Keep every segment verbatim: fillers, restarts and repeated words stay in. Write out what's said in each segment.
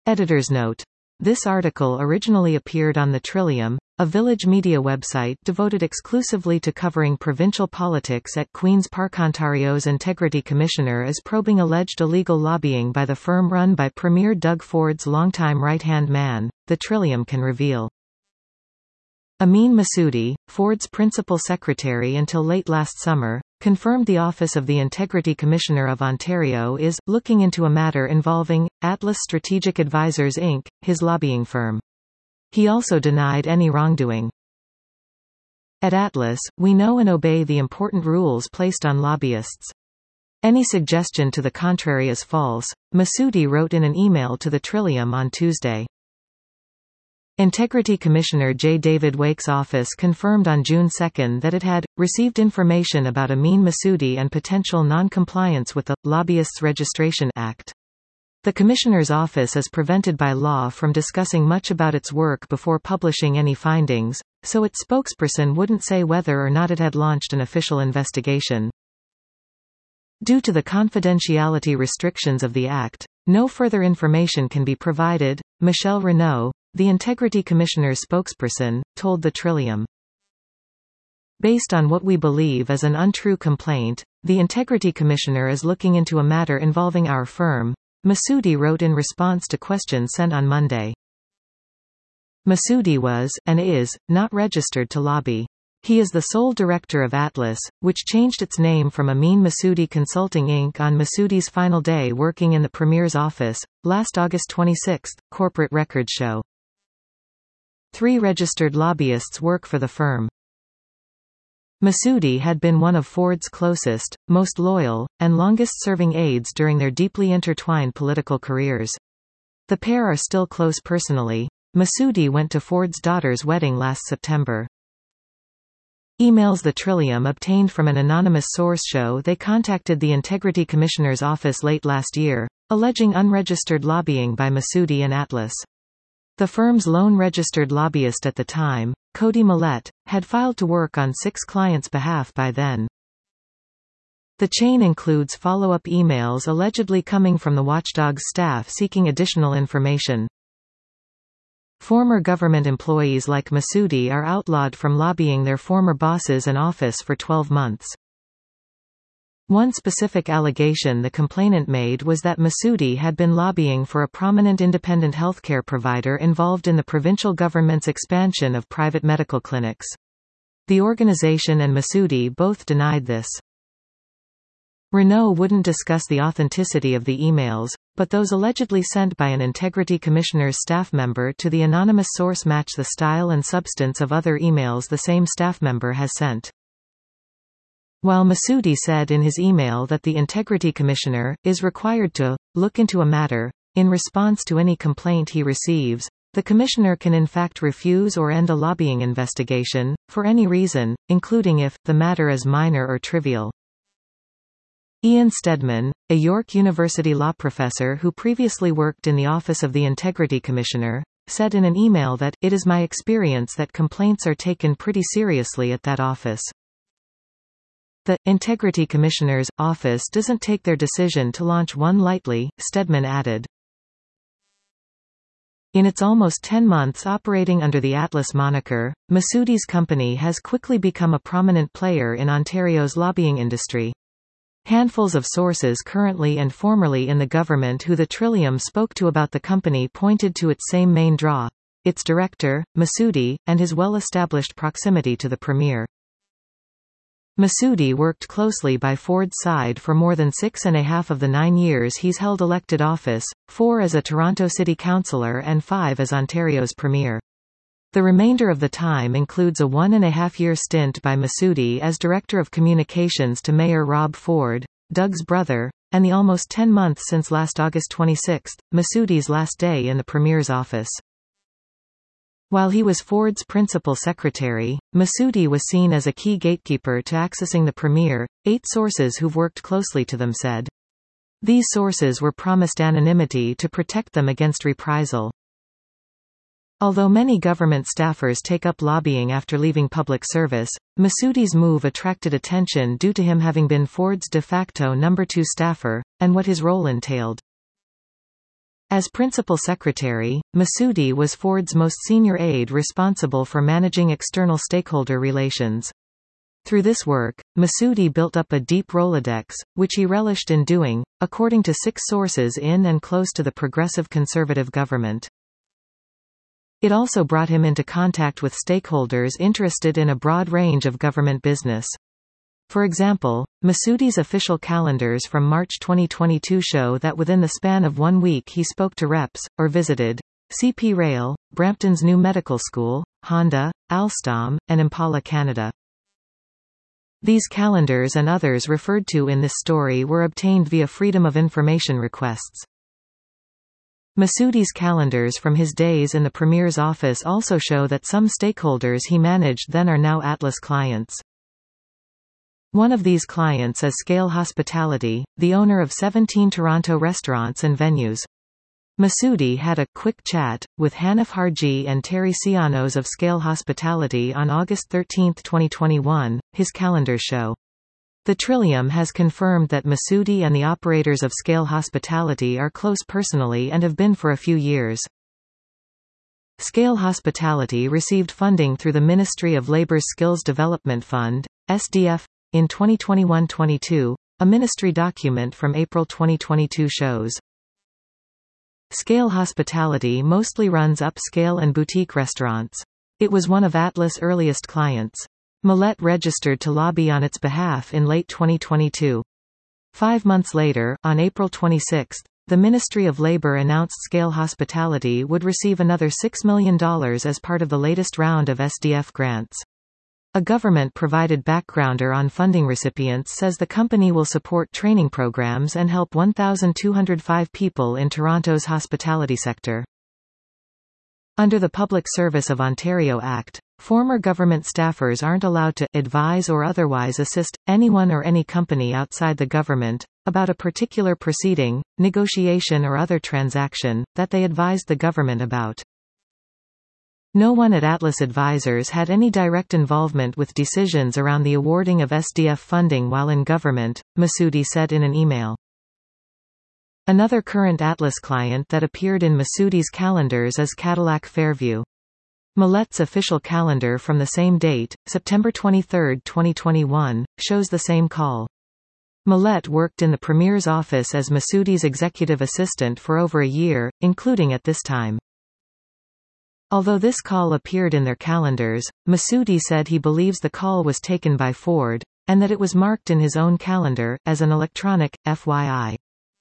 Editor's note. This article originally appeared on The Trillium, a Village media website devoted exclusively to covering provincial politics at Queen's Park. Ontario's Integrity Commissioner is probing alleged illegal lobbying by the firm run by Premier Doug Ford's longtime right-hand man, The Trillium can reveal. Amin Massoudi, Ford's principal secretary until late last summer, confirmed the Office of the Integrity Commissioner of Ontario is looking into a matter involving Atlas Strategic Advisors Incorporated, his lobbying firm. He also denied any wrongdoing. At Atlas, we know and obey the important rules placed on lobbyists. Any suggestion to the contrary is false, Massoudi wrote in an email to the Trillium on Tuesday. Integrity Commissioner J. David Wake's office confirmed on June second that it had received information about Amin Massoudi and potential non-compliance with the Lobbyists Registration Act. The Commissioner's office is prevented by law from discussing much about its work before publishing any findings, so its spokesperson wouldn't say whether or not it had launched an official investigation. Due to the confidentiality restrictions of the Act, no further information can be provided, Michelle Renaud, the Integrity Commissioner's spokesperson, told the Trillium. Based on what we believe is an untrue complaint, the Integrity Commissioner is looking into a matter involving our firm, Massoudi wrote in response to questions sent on Monday. Massoudi was, and is, not registered to lobby. He is the sole director of Atlas, which changed its name from Amin Massoudi Consulting Incorporated on Massoudi's final day working in the Premier's office, last August twenty-sixth, corporate records show. Three registered lobbyists work for the firm. Massoudi had been one of Ford's closest, most loyal, and longest-serving aides during their deeply intertwined political careers. The pair are still close personally. Massoudi went to Ford's daughter's wedding last September. Emails The Trillium obtained from an anonymous source show they contacted the Integrity Commissioner's office late last year, alleging unregistered lobbying by Massoudi and Atlas. The firm's lone registered lobbyist at the time, Cody Millett, had filed to work on six clients' behalf by then. The chain includes follow-up emails allegedly coming from the watchdog's staff seeking additional information. Former government employees like Massoudi are outlawed from lobbying their former bosses and office for twelve months. One specific allegation the complainant made was that Massoudi had been lobbying for a prominent independent healthcare provider involved in the provincial government's expansion of private medical clinics. The organization and Massoudi both denied this. Renaud wouldn't discuss the authenticity of the emails, but those allegedly sent by an Integrity Commissioner's staff member to the anonymous source match the style and substance of other emails the same staff member has sent. While Massoudi said in his email that the Integrity Commissioner is required to look into a matter in response to any complaint he receives, the Commissioner can in fact refuse or end a lobbying investigation, for any reason, including if the matter is minor or trivial. Ian Stedman, a York University law professor who previously worked in the Office of the Integrity Commissioner, said in an email that, "It is my experience that complaints are taken pretty seriously at that office. The Integrity Commissioner's office doesn't take their decision to launch one lightly," Stedman added. In its almost ten months operating under the Atlas moniker, Massoudi's company has quickly become a prominent player in Ontario's lobbying industry. Handfuls of sources currently and formerly in the government who the Trillium spoke to about the company pointed to its same main draw: its director, Massoudi, and his well-established proximity to the Premier. Massoudi worked closely by Ford's side for more than six and a half of the nine years he's held elected office, four as a Toronto City Councillor and five as Ontario's Premier. The remainder of the time includes a one-and-a-half-year stint by Massoudi as Director of Communications to Mayor Rob Ford, Doug's brother, and the almost ten months since last August twenty-sixth, Massoudi's last day in the Premier's office. While he was Ford's principal secretary, Massoudi was seen as a key gatekeeper to accessing the Premier, eight sources who've worked closely to them said. These sources were promised anonymity to protect them against reprisal. Although many government staffers take up lobbying after leaving public service, Massoudi's move attracted attention due to him having been Ford's de facto number two staffer, and what his role entailed. As principal secretary, Masudi was Ford's most senior aide responsible for managing external stakeholder relations. Through this work, Masudi built up a deep Rolodex, which he relished in doing, according to six sources in and close to the Progressive Conservative government. It also brought him into contact with stakeholders interested in a broad range of government business. For example, Masudi's official calendars from March twenty twenty-two show that within the span of one week he spoke to reps, or visited, C P Rail, Brampton's new medical school, Honda, Alstom, and Impala Canada. These calendars and others referred to in this story were obtained via Freedom of Information requests. Masudi's calendars from his days in the Premier's office also show that some stakeholders he managed then are now Atlas clients. One of these clients is Scale Hospitality, the owner of seventeen Toronto restaurants and venues. Masudi had a quick chat with Hanif Harji and Terry Sianos of Scale Hospitality on August thirteenth twenty twenty-one, his calendars show. The Trillium has confirmed that Masudi and the operators of Scale Hospitality are close personally and have been for a few years. Scale Hospitality received funding through the Ministry of Labour's Skills Development Fund, S D F, in twenty twenty-one twenty-two, a ministry document from April twenty twenty-two shows. Scale Hospitality mostly runs upscale and boutique restaurants. It was one of Atlas' earliest clients. Millet registered to lobby on its behalf in late twenty twenty-two. Five months later, on April twenty-sixth, the Ministry of Labour announced Scale Hospitality would receive another six million dollars as part of the latest round of S D F grants. A government-provided backgrounder on funding recipients says the company will support training programs and help one thousand two hundred five people in Toronto's hospitality sector. Under the Public Service of Ontario Act, former government staffers aren't allowed to advise or otherwise assist anyone or any company outside the government about a particular proceeding, negotiation or other transaction that they advised the government about. No one at Atlas Advisors had any direct involvement with decisions around the awarding of S D F funding while in government, Masudi said in an email. Another current Atlas client that appeared in Masudi's calendars is Cadillac Fairview. Millet's official calendar from the same date, September twenty-third twenty twenty-one, shows the same call. Millet worked in the Premier's office as Masudi's executive assistant for over a year, including at this time. Although this call appeared in their calendars, Masudi said he believes the call was taken by Ford, and that it was marked in his own calendar, as an electronic, F Y I.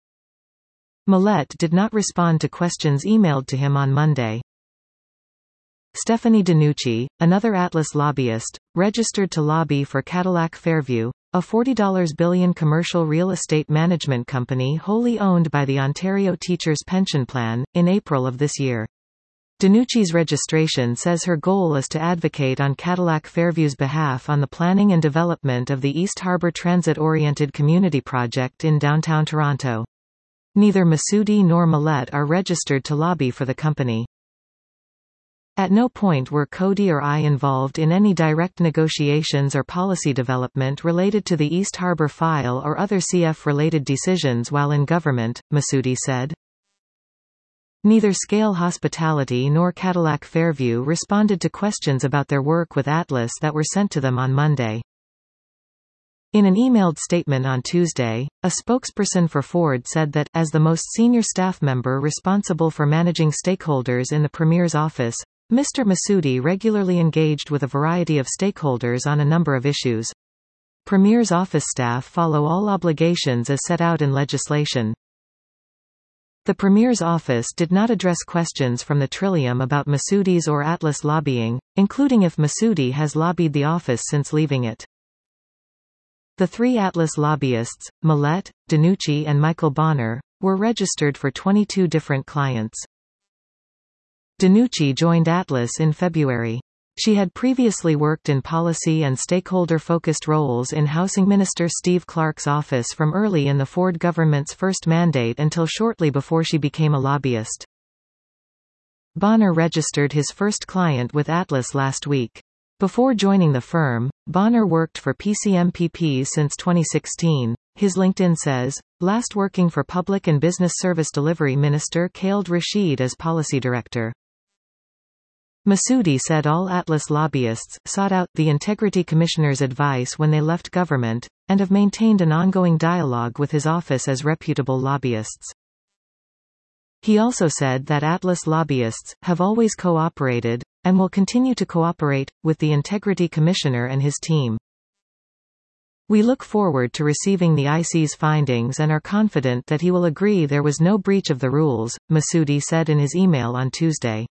Millet did not respond to questions emailed to him on Monday. Stephanie DiNucci, another Atlas lobbyist, registered to lobby for Cadillac Fairview, a forty billion dollars commercial real estate management company wholly owned by the Ontario Teachers' Pension Plan, in April of this year. DiNucci's registration says her goal is to advocate on Cadillac Fairview's behalf on the planning and development of the East Harbour Transit-oriented community project in downtown Toronto. Neither Masudi nor Millet are registered to lobby for the company. At no point were Cody or I involved in any direct negotiations or policy development related to the East Harbour file or other C F-related decisions while in government, Masudi said. Neither Scale Hospitality nor Cadillac Fairview responded to questions about their work with Atlas that were sent to them on Monday. In an emailed statement on Tuesday, a spokesperson for Ford said that, as the most senior staff member responsible for managing stakeholders in the Premier's office, Mister Masudi regularly engaged with a variety of stakeholders on a number of issues. Premier's office staff follow all obligations as set out in legislation. The Premier's office did not address questions from the Trillium about Masudi's or Atlas lobbying, including if Masudi has lobbied the office since leaving it. The three Atlas lobbyists, Millet, DiNucci and Michael Bonner, were registered for twenty-two different clients. DiNucci joined Atlas in February. She had previously worked in policy and stakeholder-focused roles in Housing Minister Steve Clark's office from early in the Ford government's first mandate until shortly before she became a lobbyist. Bonner registered his first client with Atlas last week. Before joining the firm, Bonner worked for P C M P P since twenty sixteen. His LinkedIn says, last working for Public and Business Service Delivery Minister Khaled Rashid as Policy Director. Masudi said all Atlas lobbyists sought out the Integrity Commissioner's advice when they left government, and have maintained an ongoing dialogue with his office as reputable lobbyists. He also said that Atlas lobbyists have always cooperated, and will continue to cooperate, with the Integrity Commissioner and his team. We look forward to receiving the I C's findings and are confident that he will agree there was no breach of the rules, Masudi said in his email on Tuesday.